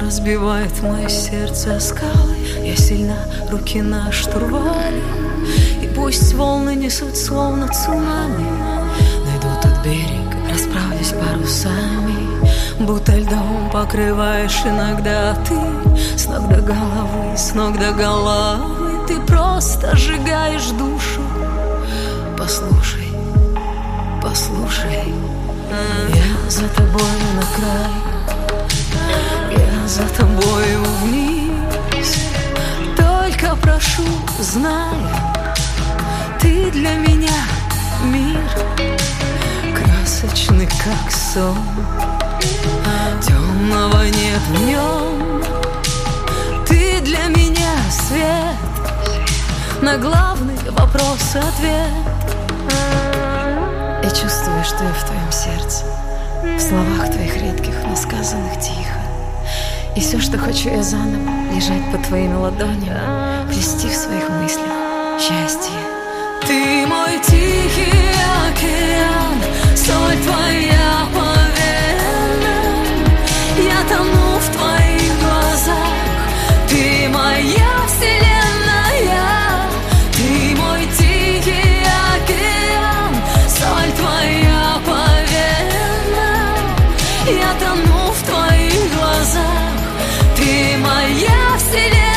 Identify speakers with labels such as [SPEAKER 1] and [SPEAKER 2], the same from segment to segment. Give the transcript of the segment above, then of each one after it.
[SPEAKER 1] разбивает мое сердце о скалы. Я сильна, руки на штурвале, и пусть волны несут словно цунами. Найду тот берег, расправлюсь парусами, будто льдом покрываешь иногда ты. С ног до головы, с ног до головы ты просто сжигаешь душу. Послушай, послушай, я за тобой на край, я за тобою вниз. Только прошу, знай, ты для меня мир, красочный как сон. Темного нет в нем, ты для меня свет, на главный вопрос ответ. Я чувствую, что я в твоем сердце, в словах твоих редких, но сказанных тихо. И все, что хочу я заново, лежать под твоими ладонями, плести в своих мыслях счастье. Ты мой тихий океан, соль твоя по венам. Я тону в твоих глазах, ты моя вселенная. Ты мой тихий океан, соль твоя по венам. Я тону в твоих глазах, ты моя вселенная.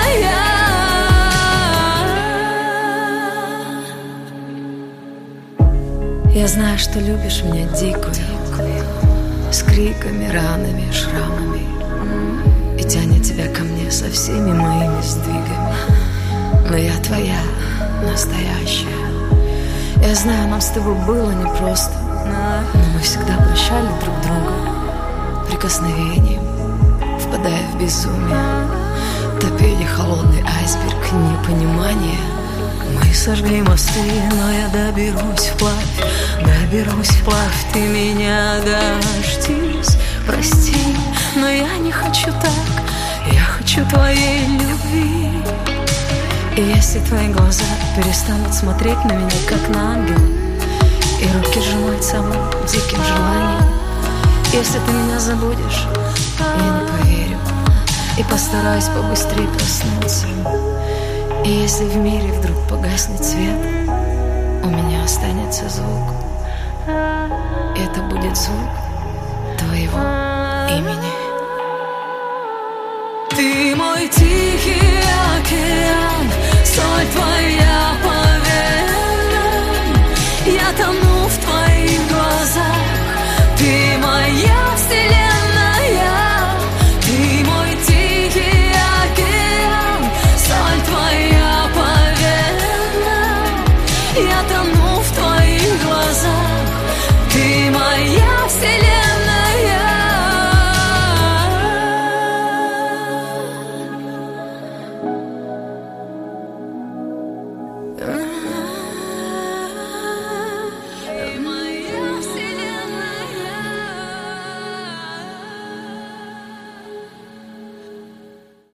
[SPEAKER 1] Я знаю, что любишь меня дикую, с криками, ранами, шрамами, и тянет тебя ко мне со всеми моими сдвигами. Но я твоя, настоящая. Я знаю, нам с тобой было непросто, но мы всегда прощали друг друга прикосновением, впадая в безумие, топили холодный айсберг непонимания. Мы сожгли мосты, но я доберусь вплавь, ты меня дождись. Прости, но я не хочу так, я хочу твоей любви. И если твои глаза перестанут смотреть на меня, как на ангела, и руки сжимать самым диким желанием, если ты меня забудешь, я не поверю и постараюсь побыстрее проснуться. И если в мире вдруг погаснет свет, у меня останется звук. Это будет звук твоего имени. Ты мой тихий океан, соль твоя по венам. Я тону в твоих глазах, ты моя вселенная. Ты мой тихий океан, соль твоя по венам. Я тону в твоих глазах, ты моя вселенная.